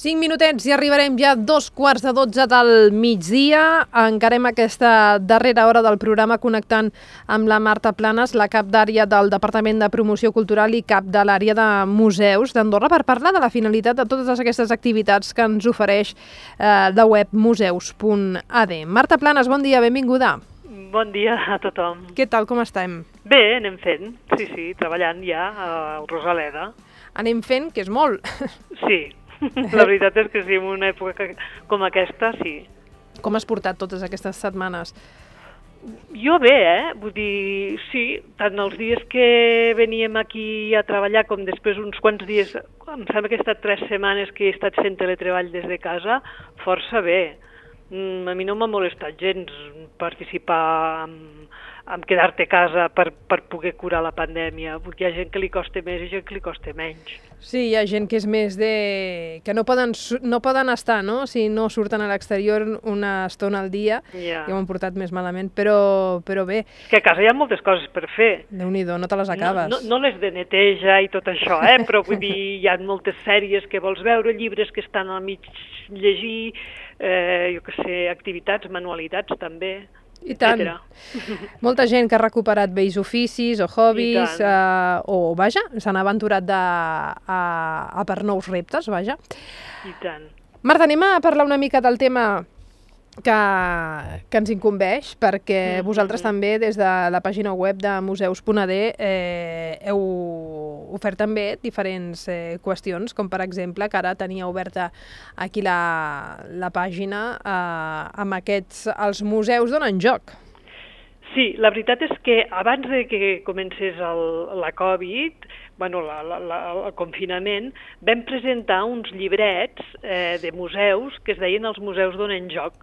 5 minutets i arribarem ja a 2:45 del migdia. Encarem aquesta darrera hora del programa connectant amb la Marta Planes, la cap d'àrea del Departament de Promoció Cultural i cap de l'àrea de museus d'Andorra, per parlar de la finalitat de totes aquestes activitats que ens ofereix la web museus.ad. Marta Planes, bon dia, benvinguda. Bon dia a tothom. Què tal, com estem? Bé, anem fent, sí, treballant ja a Rosaleda. Anem fent, que és molt. Sí, la veritat és que sí, en una època com aquesta, sí. Com has portat totes aquestes setmanes? Jo bé, vull dir, sí, tant els dies que veníem aquí a treballar com després uns quants dies, em sembla que he estat 3 setmanes que he estat fent teletreball des de casa, força bé. A mi no m'ha molestat gens participar en quedar-te a casa per poder curar la pandèmia, perquè hi ha gent que li costa més i gent que li costa menys. Sí, hi ha gent que és més que no poden estar, no? Si no surten a l'exterior una estona al dia, ja ho han portat més malament, però bé. Que a casa hi ha moltes coses per fer. Déu-n'hi-do, no te les acabes. No les de neteja i tot això, però vull dir, hi ha moltes sèries que vols veure, llibres que estan al mig llegir, jo què sé, activitats, manualitats també. I tant. Molta gent que ha recuperat vells oficis o hobbies, o vaja, s'han aventurat a per nous reptes, vaja. I tant. Marta, anem a parlar una mica del tema que ens incumbeix, perquè vosaltres també des de la pàgina web de museus.ad heu ofert també diferents qüestions, com per exemple que ara tenia oberta aquí la pàgina amb aquests, els museus donen joc. Sí, la veritat és que abans de que comencés la Covid, el confinament, vam presentar uns llibrets de museus que es deien Els museus donen joc.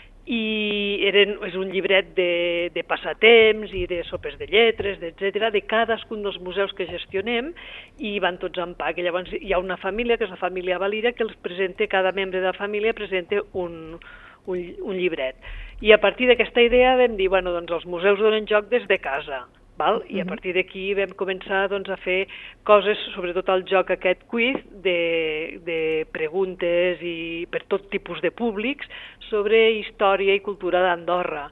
I és un llibret de passatemps i de sopes de lletres, etc., de cadascun dels museus que gestionem, i van tots en pack. I llavors hi ha una família, que és la família Valira, que els presenta, cada membre de la família presenta un llibret. I a partir d'aquesta idea vam dir, doncs els museus donen joc des de casa. I a partir d'aquí vam començar a fer coses, sobretot el joc aquest quiz, de preguntes i per tot tipus de públics sobre història i cultura d'Andorra.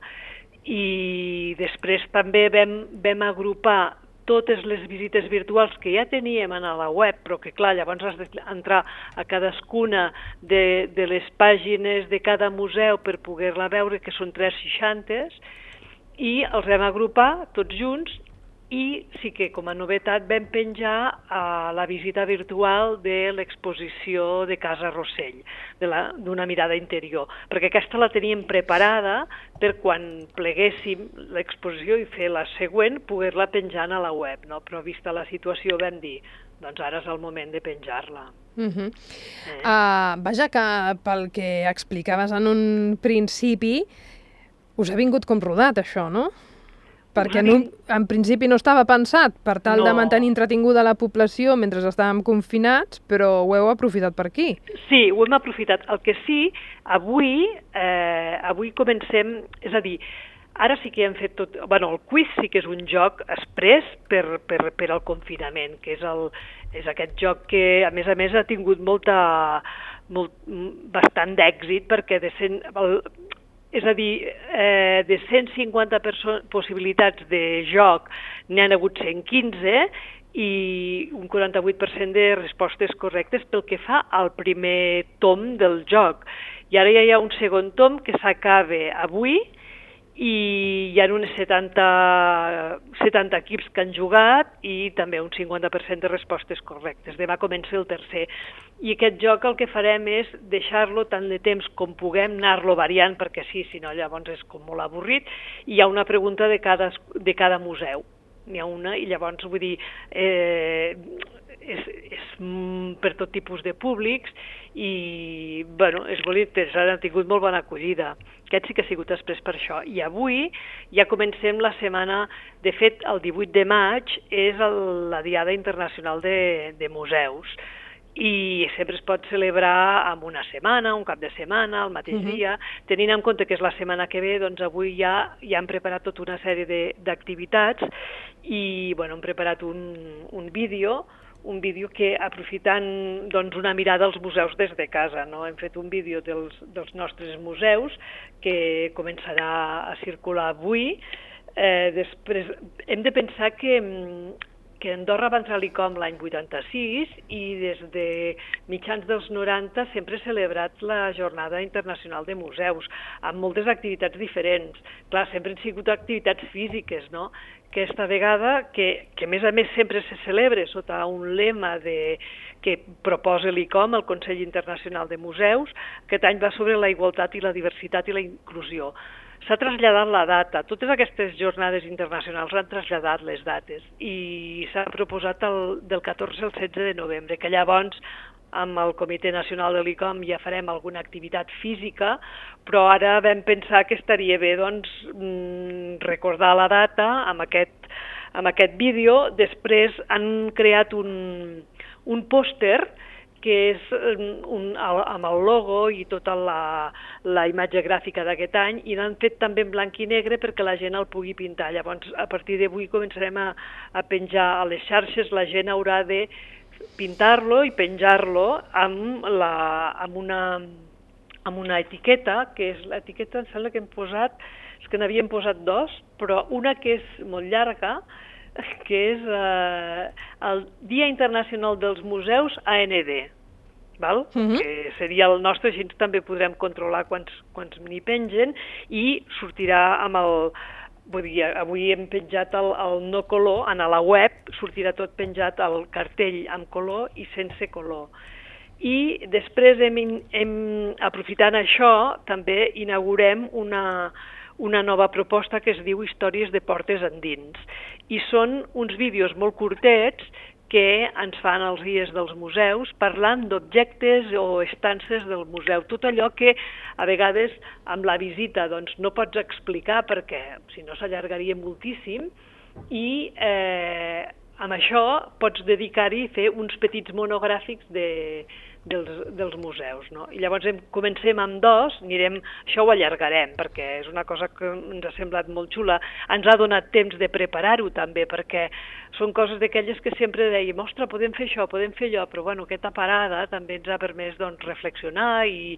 I després també vam agrupar totes les visites virtuals que ja teníem a la web, però que clar, llavors has d'entrar a cadascuna de les pàgines de cada museu per poder-la veure, que són 360, i els vam agrupar tots junts, i sí que com a novetat vam penjar la visita virtual de l'exposició de Casa Rossell, d'una mirada interior, perquè aquesta la teníem preparada per quan pleguéssim l'exposició i fer la següent, poder-la penjar a la web, no? Però vista la situació vam dir, doncs ara és el moment de penjar-la. Vaja, que pel que explicaves en un principi, us ha vingut com rodat, això, no? Perquè en principi no estava pensat per tal de mantenir entretinguda la població mentre estàvem confinats, però ho heu aprofitat per aquí. Sí, ho hem aprofitat. El que sí, avui comencem, és a dir, ara sí que hem fet tot... el quiz sí que és un joc exprés per al confinament, que és aquest joc que, a més, ha tingut bastant d'èxit, perquè és a dir, de 150 possibilitats de joc n'hi han hagut 115 i un 48% de respostes correctes pel que fa al primer tom del joc. I ara ja hi ha un segon tom que s'acaba avui i hi ha uns 70 equips que han jugat i també un 50% de respostes correctes. Demà comença el tercer. I aquest joc el que farem és deixar-lo tant de temps com puguem, anar-lo variant, perquè sí, si no llavors és com molt avorrit, i hi ha una pregunta de cada museu. N'hi ha una, i llavors, vull dir, és per tot tipus de públics i, és molt interessant, ha tingut molt bona acollida. Aquest sí que ha sigut després per això. I avui ja comencem la setmana, de fet, el 18 de maig és la Diada Internacional de Museus. I sempre es pot celebrar en una setmana, un cap de setmana, el mateix dia. Tenint en compte que és la setmana que ve, doncs avui ja hem preparat tota una sèrie d'activitats i hem preparat un vídeo un vídeo que, aprofitant doncs, una mirada als museus des de casa, no? Hem fet un vídeo dels nostres museus que començarà a circular avui. Després hem de pensar que Andorra va entrar a l'ICOM l'any 86 i des de mitjans dels 90 sempre ha celebrat la Jornada Internacional de Museus, amb moltes activitats diferents. Clar, sempre han sigut activitats físiques, no? Aquesta vegada, que a més sempre se celebra sota un lema que proposa l'ICOM, el Consell Internacional de Museus, aquest any va sobre la igualtat i la diversitat i la inclusió. S'ha traslladat la data, totes aquestes jornades internacionals han traslladat les dates i s'ha proposat del 14 al 16 de novembre, que llavors amb el Comitè Nacional de l'ICOM ja farem alguna activitat física, però ara vam pensar que estaria bé doncs, recordar la data amb aquest vídeo. Després han creat un pòster que és amb el logo i tota la imatge gràfica d'aquest any, i l'han fet també en blanc i negre perquè la gent el pugui pintar. Llavors, a partir d'avui començarem a penjar a les xarxes, la gent haurà de pintar-lo i penjar-lo amb una etiqueta, que és l'etiqueta, em sembla que hem posat, és que n'havíem posat dos, però una que és molt llarga, que és el Dia Internacional dels Museus AND, val? Que seria el nostre, així també podrem controlar quants n'hi pengen, i sortirà amb el... Vull dir, avui hem penjat el no color, a la web sortirà tot penjat al cartell amb color i sense color. I després, aprofitant això, també inaugurem una nova proposta que es diu Històries de portes endins. I són uns vídeos molt curtets que ens fan els guies dels museus parlant d'objectes o estances del museu. Tot allò que a vegades amb la visita doncs, no pots explicar perquè si no s'allargaria moltíssim, i amb això pots dedicar-hi a fer uns petits monogràfics dels museus, no? I llavors comencem amb dos, això ho allargarem perquè és una cosa que ens ha semblat molt xula. Ens ha donat temps de preparar-ho també, perquè són coses d'aquelles que sempre dèiem, ostres, podem fer això, podem fer allò, però bueno, aquesta parada també ens ha permès doncs, reflexionar i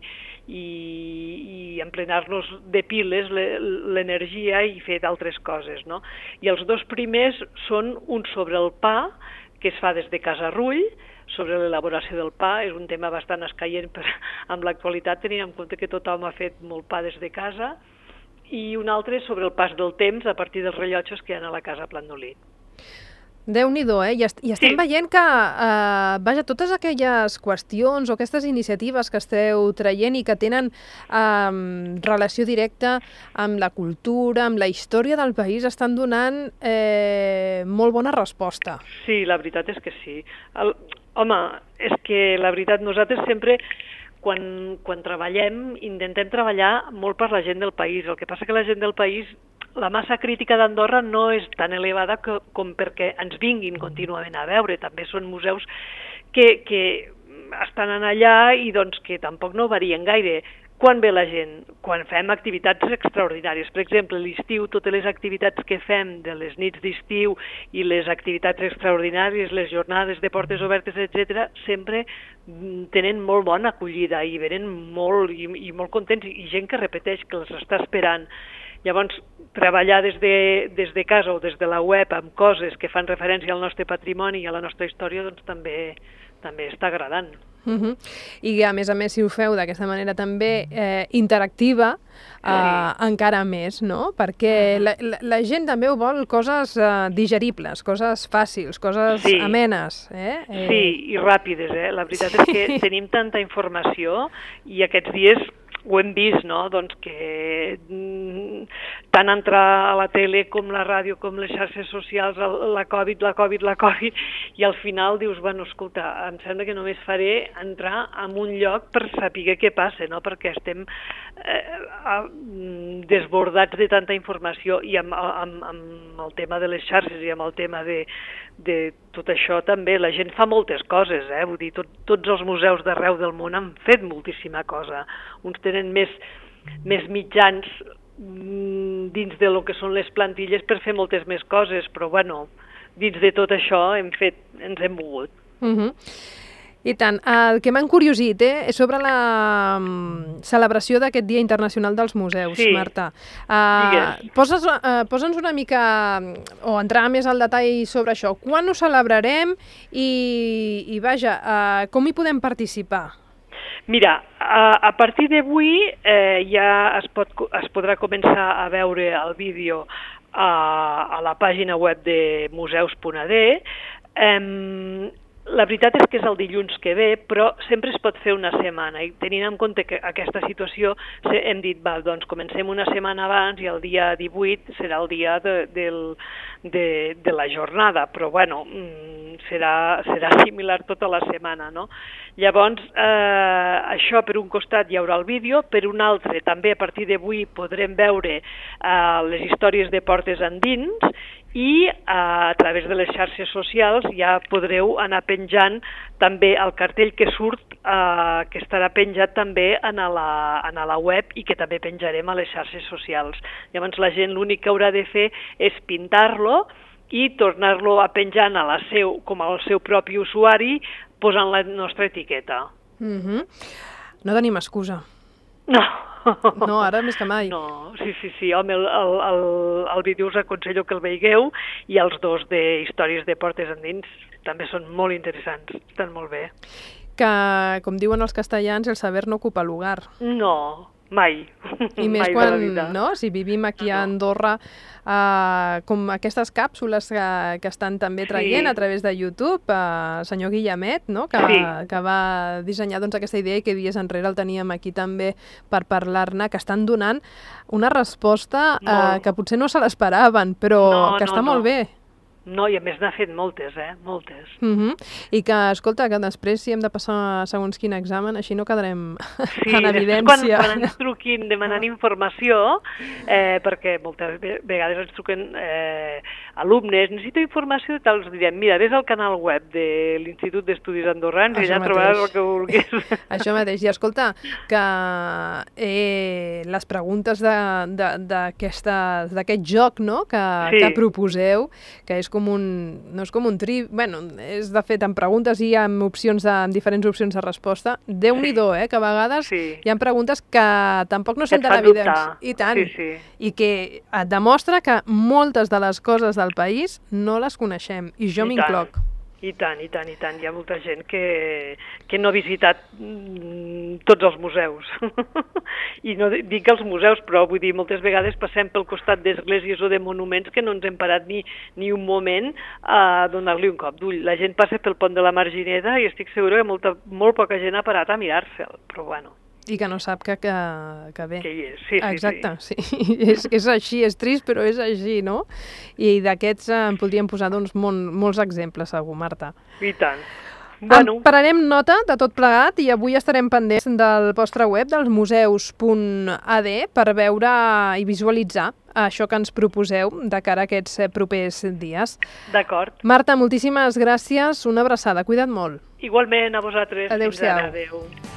emplenar-nos de piles l'energia i fer d'altres coses, no? I els dos primers són un sobre el pa, que es fa des de Casa Rull, sobre l'elaboració del pa. És un tema bastant escaient amb l'actualitat, tenint en compte que tothom ha fet molt pa des de casa, i un altre sobre el pas del temps a partir dels rellotges que hi ha a la casa Plandolit. Déu-n'hi-do, I estem veient que, vaja, totes aquelles qüestions o aquestes iniciatives que esteu traient i que tenen relació directa amb la cultura, amb la història del país, estan donant molt bona resposta. Sí, la veritat és que sí. Home, és que la veritat, nosaltres sempre, quan treballem, intentem treballar molt per la gent del país. El que passa que la gent del país, la massa crítica d'Andorra no és tan elevada com perquè ens vinguin contínuament a veure. També són museus que estan allà i doncs que tampoc no varien gaire. Quan ve la gent? Quan fem activitats extraordinàries. Per exemple, l'estiu, totes les activitats que fem de les nits d'estiu i les activitats extraordinàries, les jornades de portes obertes, etc., sempre tenen molt bona acollida i venen molt i molt contents, i gent que repeteix, que els està esperant. Llavors, treballar des de casa o des de la web amb coses que fan referència al nostre patrimoni i a la nostra història, doncs també està agradant. I a més, si ho feu d'aquesta manera també interactiva, encara més, no? Perquè la gent també ho vol coses digeribles, coses fàcils, coses amenes. Sí, i ràpides. La veritat és que tenim tanta informació i aquests dies ho hem vist, no? Doncs que tant entrar a la tele com la ràdio com les xarxes socials, la Covid, i al final dius, bueno, escolta, em sembla que només faré entrar en un lloc per saber què passa, no? Perquè estem desbordats de tanta informació, i amb el tema de les xarxes i amb el tema de tot això també, la gent fa moltes coses, vull dir, tots els museus d'arreu del món han fet moltíssima cosa. Uns tenen més mitjans dins de lo que són les plantilles per fer moltes més coses, però bueno, dins de tot això ens hem mogut. I tant. El que m'ha encuriosit és sobre la celebració d'aquest Dia Internacional dels Museus, Marta. Posa'ns una mica, o entrar més al detall sobre això. Quan ho celebrarem i vaja, com hi podem participar? Mira, a partir d'avui ja es podrà començar a veure el vídeo a la pàgina web de museus.ad. La veritat és que és el dilluns que ve, però sempre es pot fer una setmana, i tenint en compte que aquesta situació hem dit, doncs comencem una setmana abans i el dia 18 serà el dia de la jornada, però bueno, serà similar tota la setmana, no? Llavors, això per un costat hi haurà el vídeo, per un altre també a partir d'avui podrem veure les històries de portes endins, i a través de les xarxes socials ja podreu anar penjant també el cartell que surt, que estarà penjat també a la web i que també penjarem a les xarxes socials. Llavors la gent l'únic que haurà de fer és pintar-lo i tornar-lo a penjar com al seu propi usuari posant la nostra etiqueta. No tenim excusa. No, ara més que mai. No, sí. Home, el vídeo us aconsello que el veieu, i els dos de històries de portes endins també són molt interessants, estan molt bé. Que, com diuen els castellans, el saber no ocupa lugar. No, mai. I més quan, no? Si vivim aquí a Andorra, com aquestes càpsules que estan també traient a través de YouTube, el senyor Guillemet, no? Que va dissenyar aquesta idea i que dies enrere el teníem aquí també per parlar-ne, que estan donant una resposta que potser no se l'esperaven, però que està molt bé. No, i a més n'ha fet moltes, moltes. I que, escolta, que després si hem de passar segons quin examen, així no quedarem en evidència. Quan ens truquin demanant informació, perquè moltes vegades ens truquen alumnes, necessito informació, els direm, mira, ves al canal web de l'Institut d'Estudis Andorrans i allà trobaràs el que vulguis. Això mateix. I escolta, que les preguntes d'aquest joc que proposeu, que és no és com un bueno, és de fet amb preguntes i amb diferents opcions de resposta. Déu-n'hi-do, que a vegades hi ha preguntes que tampoc no són tan evidents. I tant. I que et demostra que moltes de les coses del país no les coneixem, i jo m'incloc. I tant. Hi ha molta gent que no ha visitat tots els museus. I no dic els museus, però vull dir, moltes vegades passem pel costat d'esglésies o de monuments que no ens hem parat ni un moment a donar-li un cop d'ull. La gent passa pel pont de la Margineda i estic segura que molt poca gent ha parat a mirar-se'l, però bueno. I que no sap que ve. Que hi és, sí. Exacte, sí. És així, és trist, però és així, no? I d'aquests en podríem posar molts exemples, segur, Marta. I tant. Bueno. Pararem nota de tot plegat i avui estarem pendents del vostre web, dels museus.ad, per veure i visualitzar això que ens proposeu de cara a aquests propers dies. D'acord. Marta, moltíssimes gràcies, una abraçada, cuida't molt. Igualment a vosaltres. Adéu-siau. Adéu.